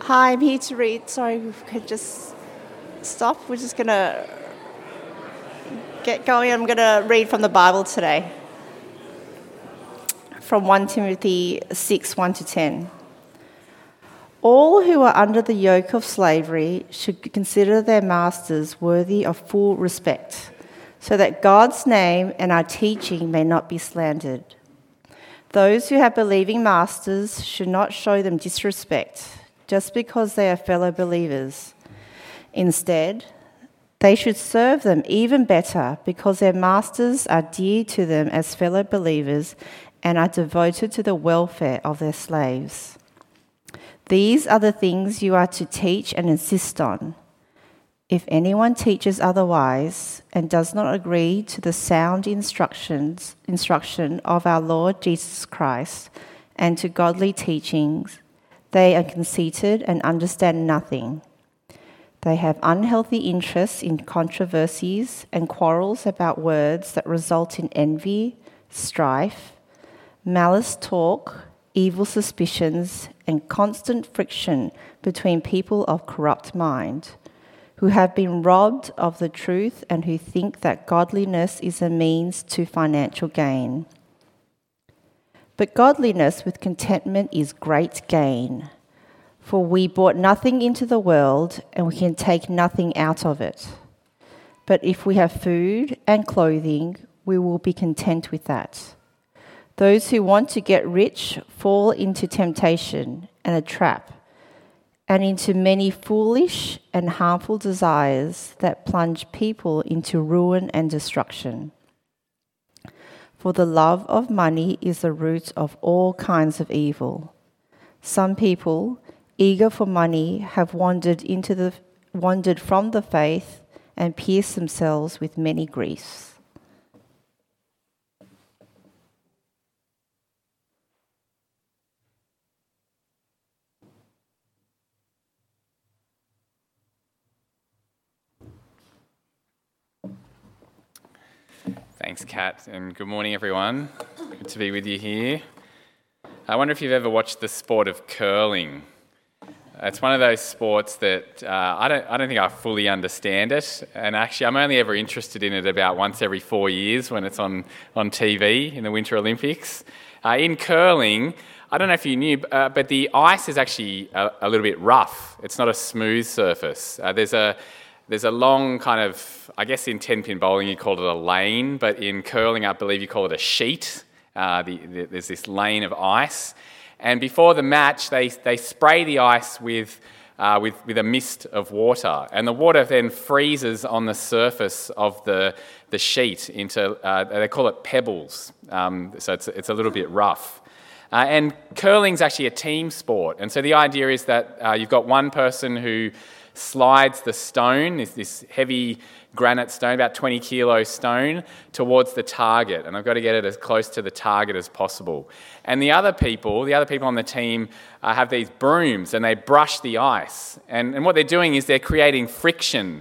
Hi, I'm here to read. Sorry, we could just stop. We're just going to get going. I'm going to read from the Bible today, from 1 Timothy 6, 1-10. All who are under the yoke of slavery should consider their masters worthy of full respect, so that God's name and our teaching may not be slandered. Those who have believing masters should not show them disrespect just because they are fellow believers. Instead, they should serve them even better because their masters are dear to them as fellow believers and are devoted to the welfare of their slaves. These are the things you are to teach and insist on. If anyone teaches otherwise and does not agree to the sound instruction of our Lord Jesus Christ and to godly teachings, they are conceited and understand nothing. They have unhealthy interests in controversies and quarrels about words that result in envy, strife, malice talk, evil suspicions, and constant friction between people of corrupt mind, who have been robbed of the truth and who think that godliness is a means to financial gain. But godliness with contentment is great gain, for we brought nothing into the world and we can take nothing out of it. But if we have food and clothing, we will be content with that. Those who want to get rich fall into temptation and a trap, and into many foolish and harmful desires that plunge people into ruin and destruction. For the love of money is the root of all kinds of evil. Some people, eager for money, have wandered from the faith and pierced themselves with many griefs. Thanks, Kat, and good morning, everyone. Good to be with you here. I wonder if you've ever watched the sport of curling. It's one of those sports that I don't think I fully understand it, and actually I'm only ever interested in it about once every 4 years when it's on TV in the Winter Olympics. In curling, I don't know if you knew, but the ice is actually a little bit rough. It's not a smooth surface. There's a long kind of, I guess in 10-pin bowling you call it a lane, but in curling I believe you call it a sheet. There's this lane of ice. And before the match they spray the ice with a mist of water. And the water then freezes on the surface of the sheet into, they call it pebbles. So it's a little bit rough. And curling's actually a team sport. And so the idea is that you've got one person who slides the stone, this heavy granite stone, about 20 kilo stone, towards the target. And I've got to get it as close to the target as possible. And the other people on the team have these brooms and they brush the ice. And what they're doing is they're creating friction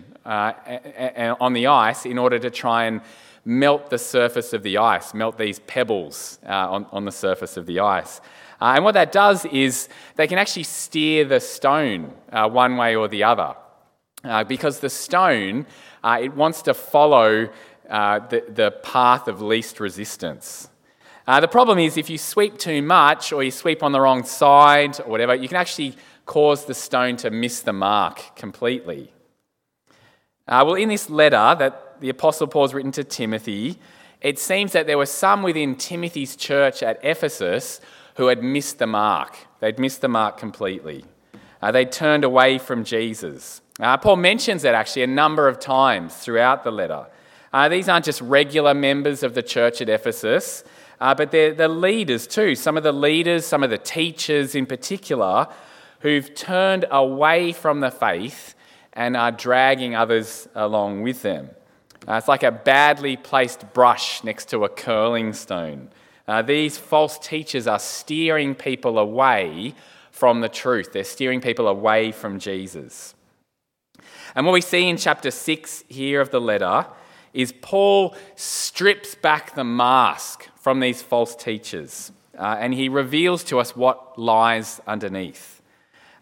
on the ice in order to try and melt the surface of the ice, melt these pebbles on the surface of the ice. And what that does is they can actually steer the stone one way or the other. Because the stone, it wants to follow the path of least resistance. The problem is if you sweep too much or you sweep on the wrong side or whatever, you can actually cause the stone to miss the mark completely. Well, in this letter that the Apostle Paul's written to Timothy, it seems that there were some within Timothy's church at Ephesus who had missed the mark. They'd missed the mark completely. They'd turned away from Jesus. Paul mentions that actually a number of times throughout the letter. These aren't just regular members of the church at Ephesus, but they're the leaders too. Some of the leaders, some of the teachers in particular, who've turned away from the faith and are dragging others along with them. It's like a badly placed brush next to a curling stone. These false teachers are steering people away from the truth. They're steering people away from Jesus. And what we see in chapter 6 here of the letter is Paul strips back the mask from these false teachers and he reveals to us what lies underneath.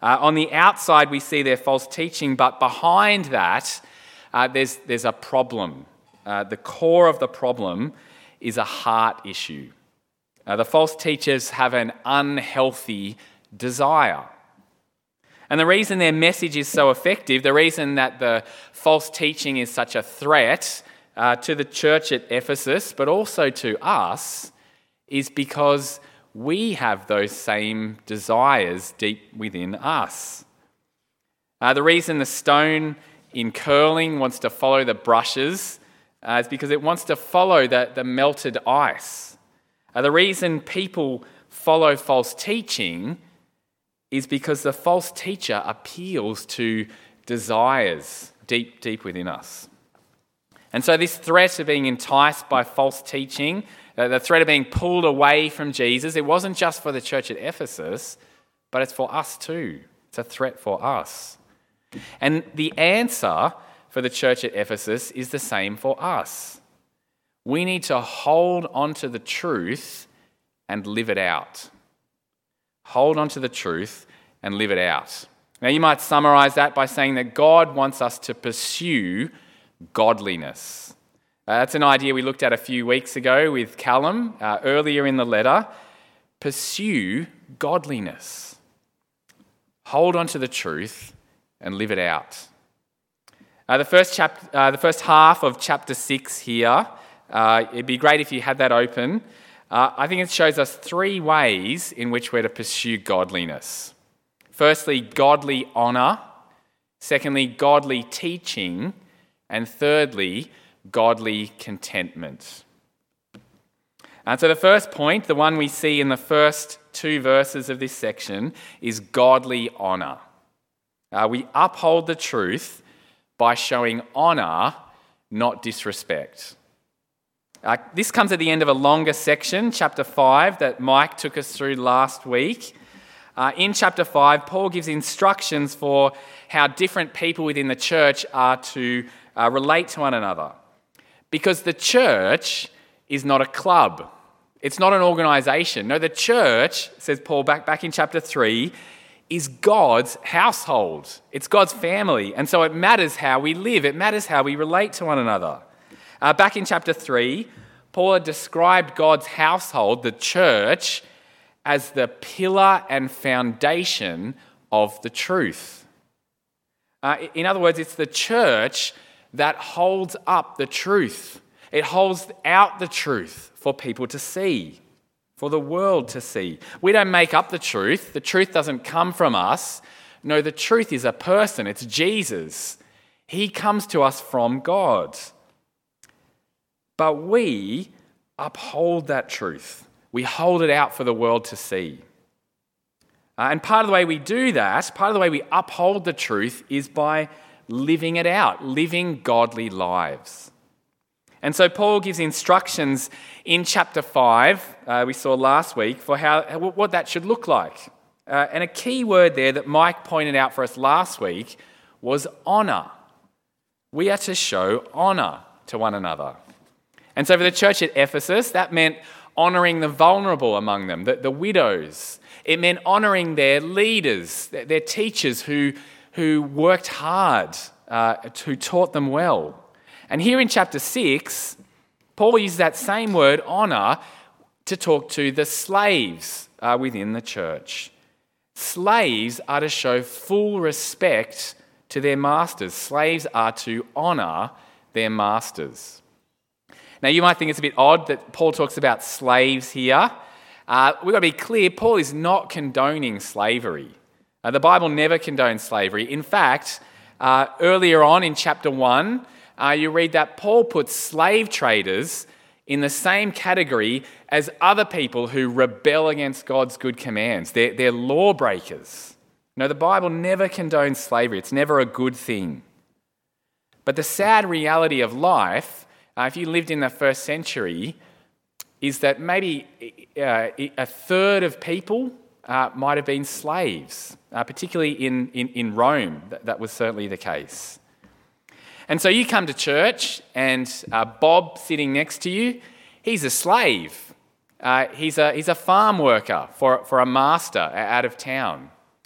On the outside, we see their false teaching, but behind that, there's a problem. The core of the problem is a heart issue. The false teachers have an unhealthy desire. And the reason their message is so effective, the reason that the false teaching is such a threat to the church at Ephesus, but also to us, is because we have those same desires deep within us. The reason the stone in curling wants to follow the brushes is because it wants to follow the melted ice. The reason people follow false teaching is because the false teacher appeals to desires deep within us. And so this threat of being enticed by false teaching, the threat of being pulled away from Jesus, it wasn't just for the church at Ephesus, but it's for us too. It's a threat for us. And the answer for the church at Ephesus is the same for us. We need to hold on to the truth and live it out. Hold on to the truth and live it out. Now, you might summarize that by saying that God wants us to pursue godliness. That's an idea we looked at a few weeks ago with Callum earlier in the letter. Pursue godliness. Hold on to the truth and live it out. The first half of chapter 6 here, it'd be great if you had that open. I think it shows us 3 ways in which we're to pursue godliness. Firstly, godly honour. Secondly, godly teaching. And thirdly, godly contentment. And so the first point, the one we see in the first 2 verses of this section, is godly honour. We uphold the truth by showing honour, not disrespect. This comes at the end of a longer section, chapter 5, that Mike took us through last week. In chapter 5, Paul gives instructions for how different people within the church are to relate to one another. Because the church is not a club. It's not an organisation. No, the church, says Paul back in chapter 3, is God's household. It's God's family. And so it matters how we live. It matters how we relate to one another. Back in chapter 3, Paul had described God's household, the church, as the pillar and foundation of the truth. In other words, it's the church that holds up the truth. It holds out the truth for people to see, for the world to see. We don't make up the truth. The truth doesn't come from us. No, the truth is a person. It's Jesus. He comes to us from God. But we uphold that truth. We hold it out for the world to see. And part of the way we do that, part of the way we uphold the truth is by living it out, living godly lives. And so Paul gives instructions in chapter 5, we saw last week, for what that should look like. And a key word there that Mike pointed out for us last week was honour. We are to show honour to one another. And so for the church at Ephesus, that meant honouring the vulnerable among them, the widows. It meant honouring their leaders, their teachers who worked hard, who taught them well. And here in chapter 6, Paul uses that same word, honour, to talk to the slaves within the church. Slaves are to show full respect to their masters. Slaves are to honour their masters. Now, you might think it's a bit odd that Paul talks about slaves here. We've got to be clear, Paul is not condoning slavery. The Bible never condones slavery. In fact, earlier on in chapter 1, you read that Paul puts slave traders in the same category as other people who rebel against God's good commands. They're lawbreakers. No, the Bible never condones slavery. It's never a good thing. But the sad reality of life, if you lived in the first century, is that maybe a third of people might have been slaves, particularly in Rome. That was certainly the case. And so you come to church and Bob sitting next to you, he's a slave. He's a farm worker for a master out of town.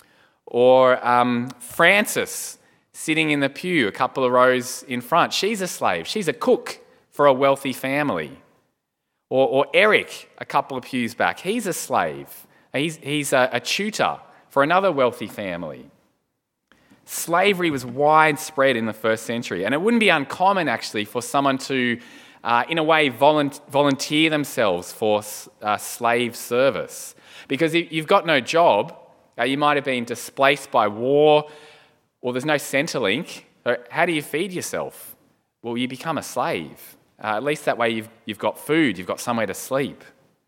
Or Frances, sitting in the pew a couple of rows in front. She's a slave. She's a cook for a wealthy family. Or Eric, a couple of pews back. He's a slave. He's a tutor for another wealthy family. Slavery was widespread in the first century, and it wouldn't be uncommon, actually, for someone to, in a way, volunteer themselves for slave service. Because if you've got no job, you might have been displaced by war, or there's no Centrelink. How do you feed yourself? Well, you become a slave. At least that way you've got food, you've got somewhere to sleep.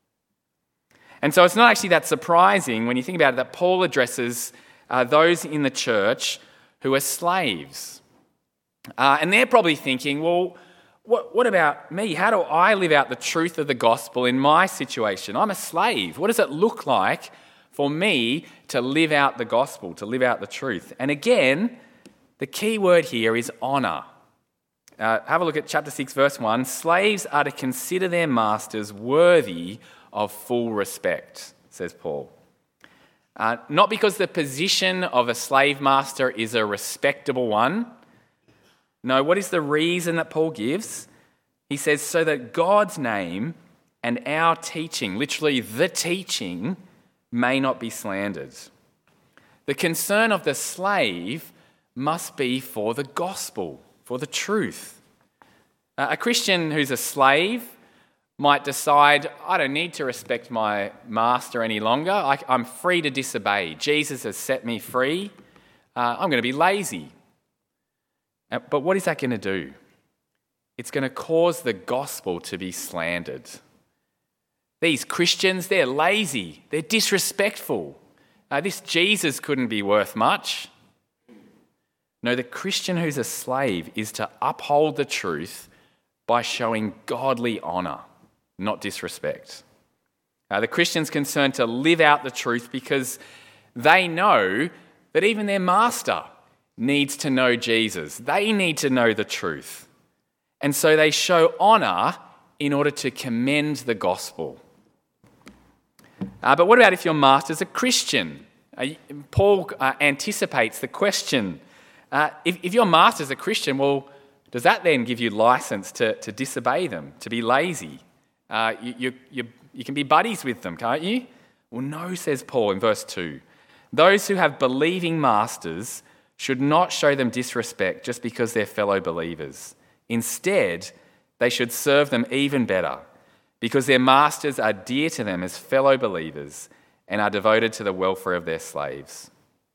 And so it's not actually that surprising when you think about it that Paul addresses those in the church who are slaves. And they're probably thinking, well, what about me? How do I live out the truth of the gospel in my situation? I'm a slave. What does it look like for me to live out the gospel, to live out the truth? And again, the key word here is honour. Have a look at chapter 6, verse 1. Slaves are to consider their masters worthy of full respect, says Paul. Not because the position of a slave master is a respectable one. No, what is the reason that Paul gives? He says, so that God's name and our teaching, literally the teaching, may not be slandered. The concern of the slave must be for the gospel, for the truth. A Christian who's a slave might decide, I don't need to respect my master any longer. I'm free to disobey. Jesus has set me free. I'm going to be lazy. But what is that going to do? It's going to cause the gospel to be slandered. These Christians, they're lazy. They're disrespectful. This Jesus couldn't be worth much. No, the Christian who's a slave is to uphold the truth by showing godly honour, not disrespect. The Christian's concerned to live out the truth because they know that even their master needs to know Jesus. They need to know the truth. And so they show honour in order to commend the gospel. But what about if your master's a Christian? Paul anticipates the question. If your master's a Christian, well, does that then give you license to disobey them, to be lazy? You can be buddies with them, can't you? Well, no, says Paul in verse 2. Those who have believing masters should not show them disrespect just because they're fellow believers. Instead, they should serve them even better because their masters are dear to them as fellow believers and are devoted to the welfare of their slaves.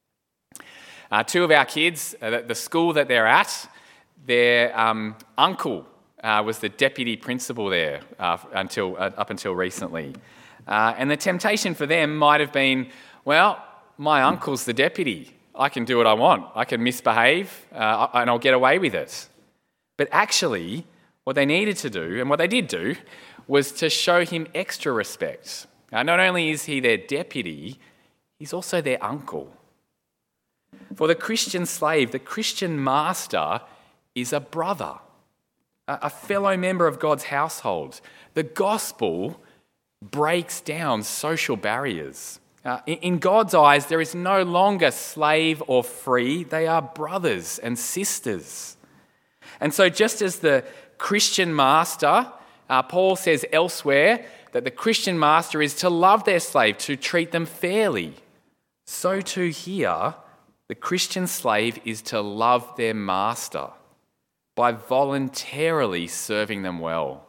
Two of our kids, the school that they're at, their uncle was the deputy principal there up until recently. And the temptation for them might have been, well, my uncle's the deputy. I can do what I want. I can misbehave and I'll get away with it. But actually, what they needed to do, and what they did do, was to show him extra respect. Not only is he their deputy, he's also their uncle. For the Christian slave, the Christian master is a brother, a fellow member of God's household. The gospel breaks down social barriers. In God's eyes, there is no longer slave or free. They are brothers and sisters. And so just as the Christian master, Paul says elsewhere that the Christian master is to love their slave, to treat them fairly. So too here, the Christian slave is to love their master by voluntarily serving them well.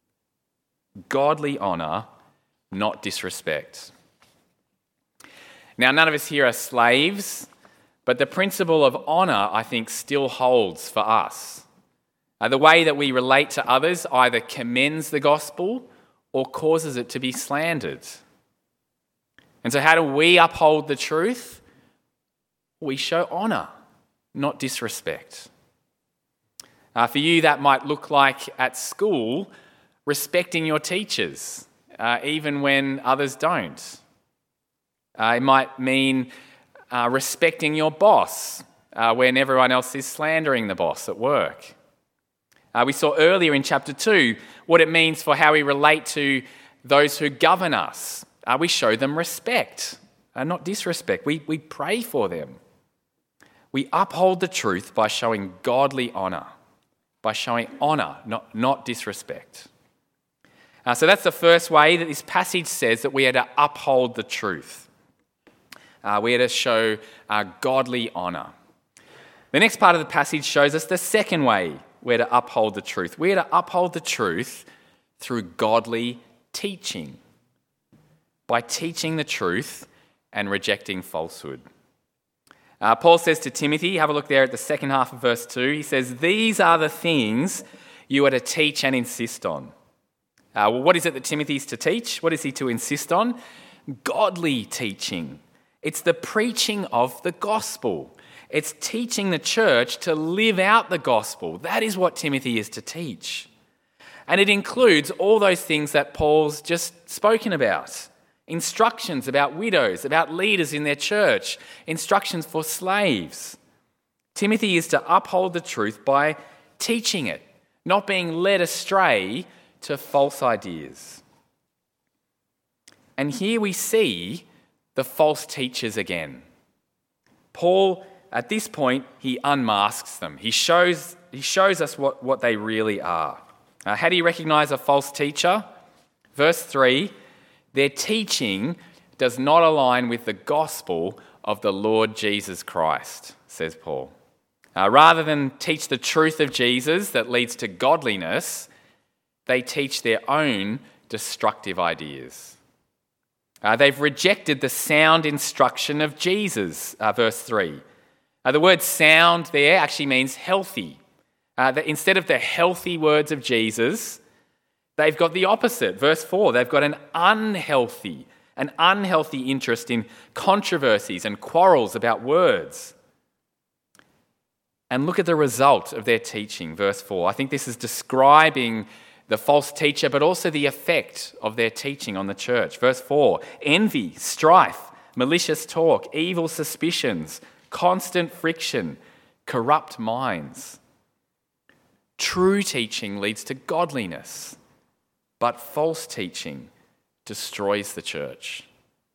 Godly honour, not disrespect. Now, none of us here are slaves, but the principle of honour, I think, still holds for us. The way that we relate to others either commends the gospel or causes it to be slandered. And so how do we uphold the truth? We show honour, not disrespect. For you, that might look like at school, respecting your teachers, even when others don't. It might mean respecting your boss when everyone else is slandering the boss at work. We saw earlier in chapter 2 what it means for how we relate to those who govern us. We show them respect. not disrespect. We pray for them. We uphold the truth by showing godly honour, by showing honour, not disrespect. So that's the first way that this passage says that we are to uphold the truth. We are to show godly honour. The next part of the passage shows us the second way we're to uphold the truth. We are to uphold the truth through godly teaching, by teaching the truth and rejecting falsehood. Paul says to Timothy, have a look there at the second half of verse 2, he says, "These are the things you are to teach and insist on." What is it that Timothy is to teach? What is he to insist on? Godly teaching. It's the preaching of the gospel. It's teaching the church to live out the gospel. That is what Timothy is to teach. And it includes all those things that Paul's just spoken about. Instructions about widows, about leaders in their church, instructions for slaves. Timothy is to uphold the truth by teaching it, not being led astray to false ideas. And here we see the false teachers again. Paul, at this point, he unmasks them. He shows us what they really are. How do you recognize a false teacher? Verse 3, their teaching does not align with the gospel of the Lord Jesus Christ, says Paul. Rather than teach the truth of Jesus that leads to godliness, they teach their own destructive ideas. They've rejected the sound instruction of Jesus, verse 3. The word sound there actually means healthy. Instead of the healthy words of Jesus, they've got the opposite. Verse 4, they've got an unhealthy interest in controversies and quarrels about words. And look at the result of their teaching, verse 4. I think this is describing the false teacher, but also the effect of their teaching on the church. Verse 4, envy, strife, malicious talk, evil suspicions, constant friction, corrupt minds. True teaching leads to godliness, but false teaching destroys the church.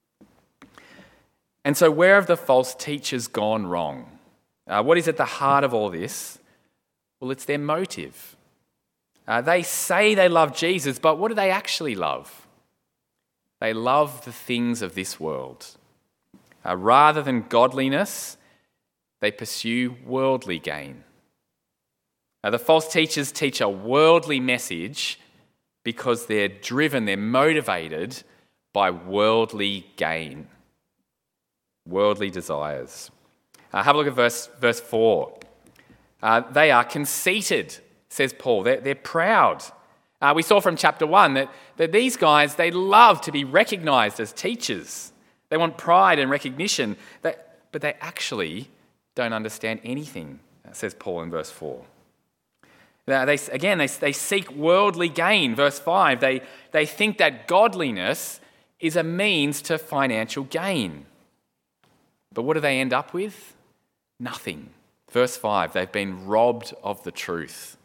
And so where have the false teachers gone wrong? What is at the heart of all this? Well, it's their motive. They say they love Jesus, but what do they actually love? They love the things of this world. Rather than godliness, they pursue worldly gain. The false teachers teach a worldly message because they're motivated by worldly gain, worldly desires. Have a look at verse 4. They are conceited, says Paul. They're proud. We saw from chapter 1 that these guys, they love to be recognised as teachers. They want pride and recognition, but they actually don't understand anything, says Paul in verse 4. They seek worldly gain. Verse 5, they think that godliness is a means to financial gain. But what do they end up with? Nothing. Verse 5, they've been robbed of the truth.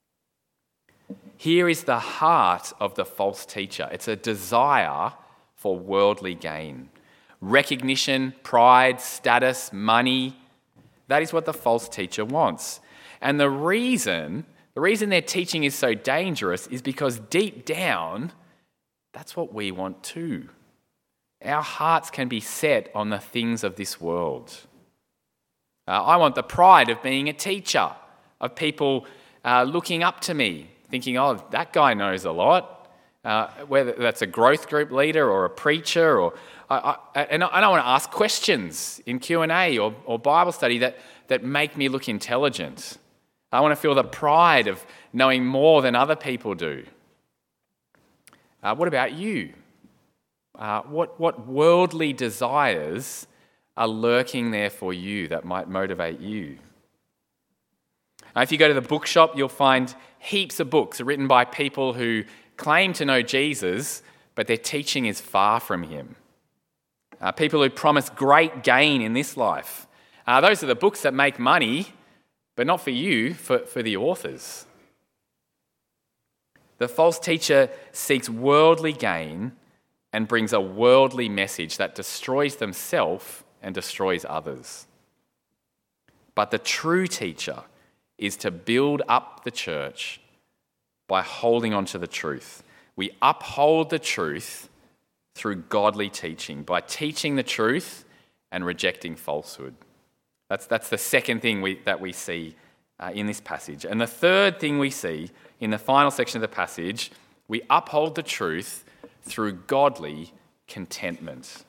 Here is the heart of the false teacher. It's a desire for worldly gain. Recognition, pride, status, money. That is what the false teacher wants. And the reason their teaching is so dangerous is because deep down, that's what we want too. Our hearts can be set on the things of this world. I want the pride of being a teacher, of people looking up to me, thinking, oh, that guy knows a lot, whether that's a growth group leader or a preacher, and I want to ask questions in Q&A or Bible study that make me look intelligent. I want to feel the pride of knowing more than other people do. What about you? What worldly desires are lurking there for you that might motivate you? If you go to the bookshop, you'll find heaps of books written by people who claim to know Jesus, but their teaching is far from him. People who promise great gain in this life. Those are the books that make money, but not for you, for the authors. The false teacher seeks worldly gain and brings a worldly message that destroys themselves and destroys others. But the true teacher is to build up the church by holding on to the truth. We uphold the truth through godly teaching, by teaching the truth and rejecting falsehood. That's the second thing that we see in this passage. And the third thing we see in the final section of the passage, we uphold the truth through godly contentment.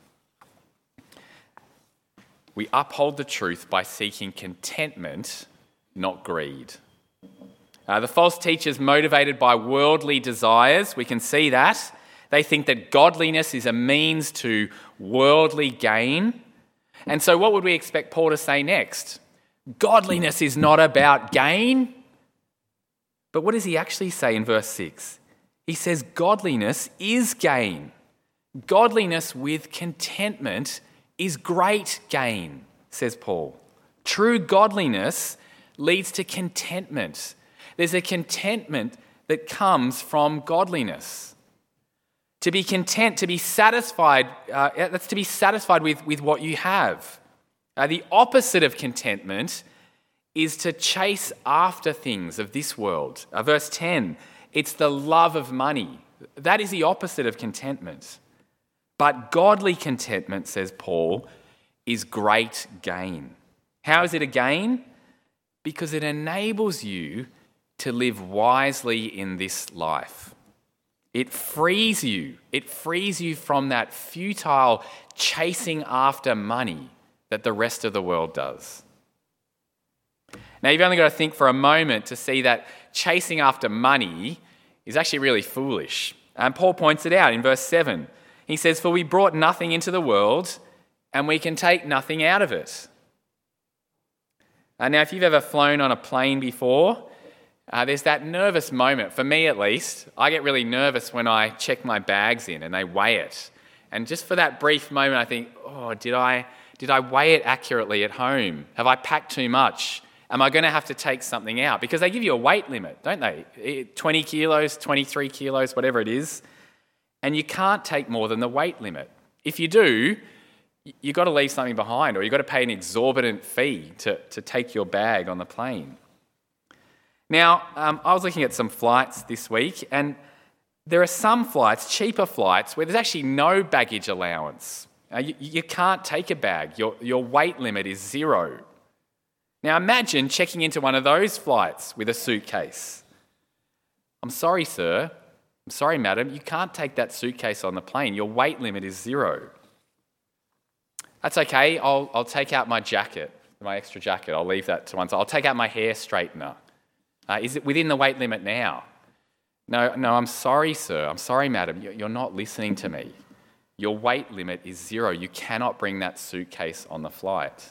We uphold the truth by seeking contentment, not greed. The false teachers motivated by worldly desires, we can see that. They think that godliness is a means to worldly gain. And so what would we expect Paul to say next? Godliness is not about gain. But what does he actually say in verse 6? He says godliness is gain. Godliness with contentment is great gain, says Paul. True godliness leads to contentment. There's a contentment that comes from godliness. To be content, to be satisfied, that's to be satisfied with what you have. The opposite of contentment is to chase after things of this world. Verse 10, it's the love of money. That is the opposite of contentment. But godly contentment, says Paul, is great gain. How is it a gain? Because it enables you to live wisely in this life. It frees you from that futile chasing after money that the rest of the world does. Now, you've only got to think for a moment to see that chasing after money is actually really foolish. And Paul points it out in verse 7. He says, "For we brought nothing into the world, and we can take nothing out of it." Now, if you've ever flown on a plane before, there's that nervous moment, for me at least. I get really nervous when I check my bags in and they weigh it. And just for that brief moment, I think, oh, did I weigh it accurately at home? Have I packed too much? Am I going to have to take something out? Because they give you a weight limit, don't they? 20 kilos, 23 kilos, whatever it is. And you can't take more than the weight limit. If you do, you've got to leave something behind, or you've got to pay an exorbitant fee to take your bag on the plane. Now, I was looking at some flights this week, and there are some flights, cheaper flights, where there's actually no baggage allowance. You can't take a bag. Your weight limit is 0. Now, imagine checking into one of those flights with a suitcase. I'm sorry, sir. I'm sorry, madam. You can't take that suitcase on the plane. Your weight limit is 0. That's okay. I'll take out my jacket, my extra jacket. I'll leave that to one side. I'll take out my hair straightener. Is it within the weight limit now? No, I'm sorry, sir. I'm sorry, madam. You're not listening to me. Your weight limit is 0. You cannot bring that suitcase on the flight.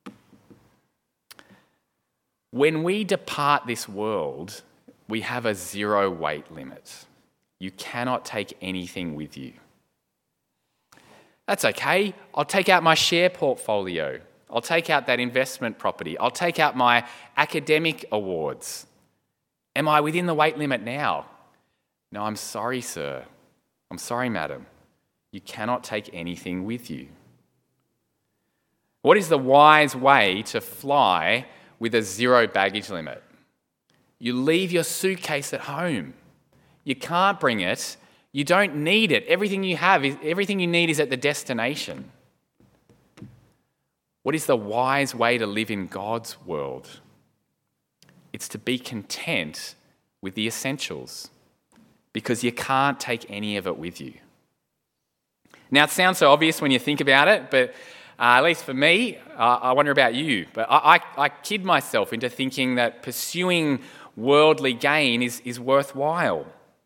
When we depart this world, we have a 0 weight limit. You cannot take anything with you. That's okay. I'll take out my share portfolio. I'll take out that investment property. I'll take out my academic awards. Am I within the weight limit now? No, I'm sorry, sir. I'm sorry, madam. You cannot take anything with you. What is the wise way to fly with a 0 baggage limit? You leave your suitcase at home. You can't bring it. You don't need it. Everything you need is at the destination. What is the wise way to live in God's world? It's to be content with the essentials, because you can't take any of it with you. Now, it sounds so obvious when you think about it, but at least for me, I wonder about you, but I kid myself into thinking that pursuing worldly gain is worthwhile.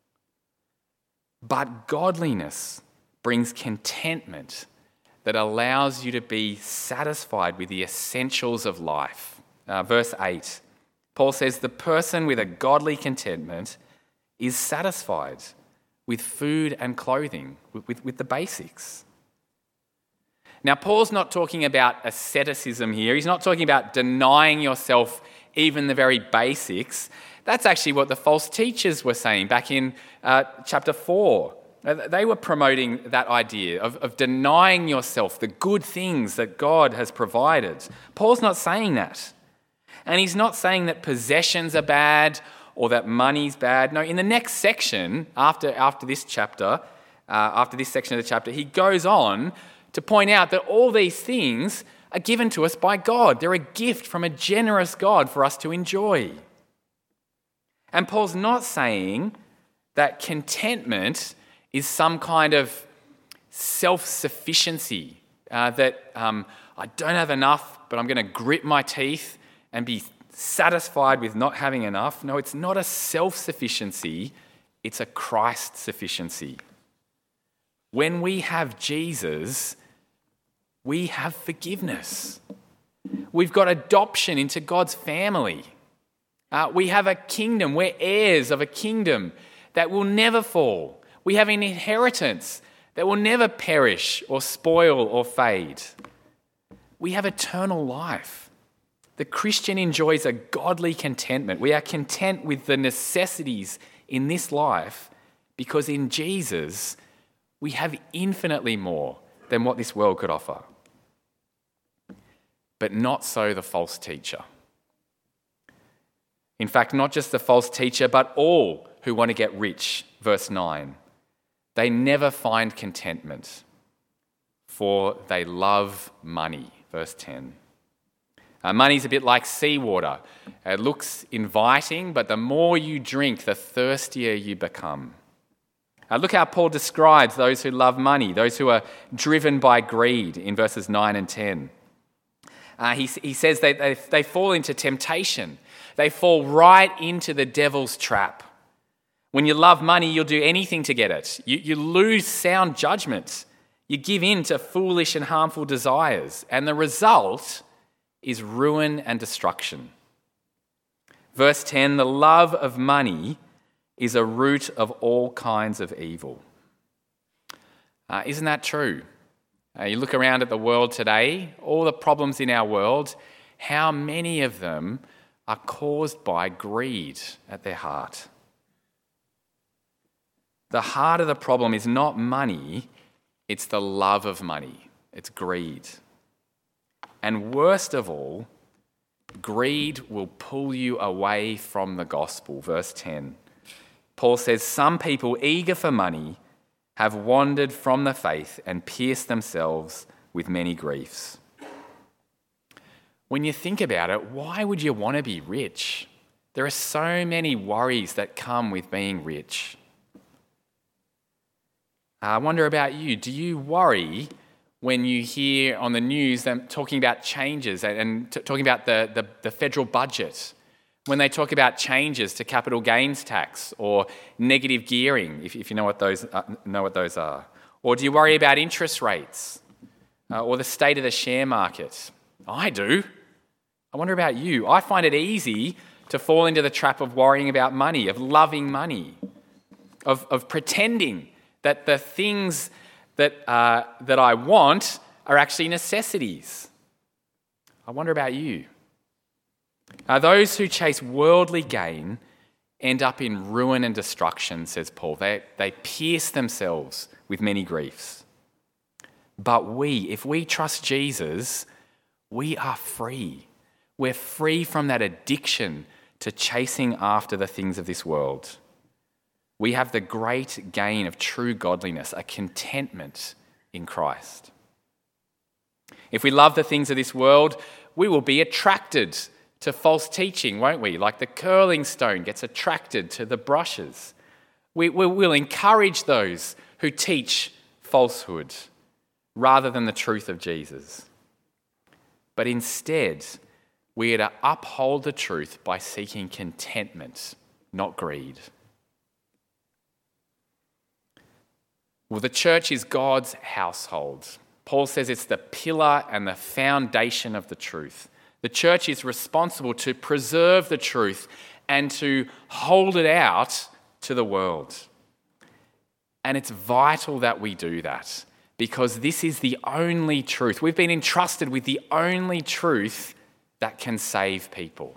But godliness brings contentment that allows you to be satisfied with the essentials of life. Verse 8, Paul says, the person with a godly contentment is satisfied with food and clothing, with the basics. Now, Paul's not talking about asceticism here. He's not talking about denying yourself even the very basics. That's actually what the false teachers were saying back in chapter 4. They were promoting that idea of denying yourself the good things that God has provided. Paul's not saying that. And he's not saying that possessions are bad or that money's bad. No, in the next section, after this chapter, after this section of the chapter, he goes on to point out that all these things are given to us by God. They're a gift from a generous God for us to enjoy. And Paul's not saying that contentment is some kind of self-sufficiency, that I don't have enough, but I'm going to grit my teeth and be satisfied with not having enough. No, it's not a self-sufficiency, it's a Christ sufficiency. When we have Jesus, we have forgiveness. We've got adoption into God's family. We have a kingdom. We're heirs of a kingdom that will never fall. We have an inheritance that will never perish or spoil or fade. We have eternal life. The Christian enjoys a godly contentment. We are content with the necessities in this life because in Jesus we have infinitely more than what this world could offer. But not so the false teacher. In fact, not just the false teacher, but all who want to get rich. Verse 9. They never find contentment, for they love money. Verse 10. Money's a bit like seawater. It looks inviting, but the more you drink, the thirstier you become. Look how Paul describes those who love money, those who are driven by greed in verses 9 and 10. He says they fall into temptation. They fall right into the devil's trap. When you love money, you'll do anything to get it. You lose sound judgment. You give in to foolish and harmful desires. And the result is ruin and destruction. Verse 10, the love of money is a root of all kinds of evil. Isn't that true? You look around at the world today, all the problems in our world, how many of them are caused by greed at their heart? The heart of the problem is not money, it's the love of money. It's greed. And worst of all, greed will pull you away from the gospel. Verse 10. Paul says, some people eager for money have wandered from the faith and pierced themselves with many griefs. When you think about it, why would you want to be rich? There are so many worries that come with being rich. I wonder about you. Do you worry when you hear on the news them talking about changes and talking about the federal budget? When they talk about changes to capital gains tax or negative gearing, if you know what those are? Or do you worry about interest rates or the state of the share market? I do. I wonder about you. I find it easy to fall into the trap of worrying about money, of loving money, of pretending that the things that I want are actually necessities. I wonder about you. Those who chase worldly gain end up in ruin and destruction, says Paul. They pierce themselves with many griefs. But if we trust Jesus, we are free. We're free from that addiction to chasing after the things of this world. We have the great gain of true godliness, a contentment in Christ. If we love the things of this world, we will be attracted to false teaching, won't we? Like the curling stone gets attracted to the brushes. We'll encourage those who teach falsehood rather than the truth of Jesus. But instead, we are to uphold the truth by seeking contentment, not greed. Well, the church is God's household. Paul says it's the pillar and the foundation of the truth. The church is responsible to preserve the truth and to hold it out to the world. And it's vital that we do that because this is the only truth. We've been entrusted with the only truth that can save people.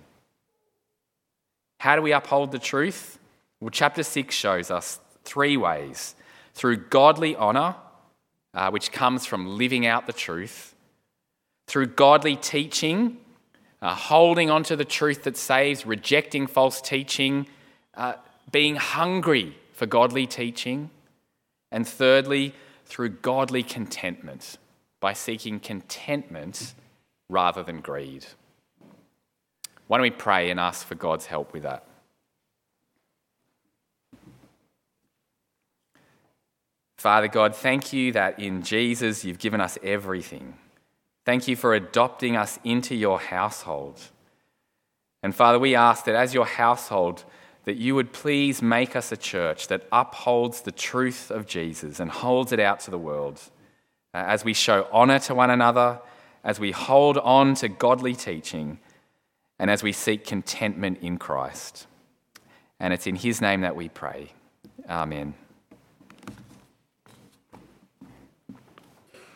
How do we uphold the truth? Well, chapter 6 shows us 3 ways. through godly honour, which comes from living out the truth, through godly teaching, holding on to the truth that saves, rejecting false teaching, being hungry for godly teaching, and thirdly, through godly contentment, by seeking contentment rather than greed. Why don't we pray and ask for God's help with that? Father God, thank you that in Jesus you've given us everything. Thank you for adopting us into your household. And Father, we ask that as your household, that you would please make us a church that upholds the truth of Jesus and holds it out to the world as we show honour to one another, as we hold on to godly teaching, and as we seek contentment in Christ. And it's in his name that we pray. Amen.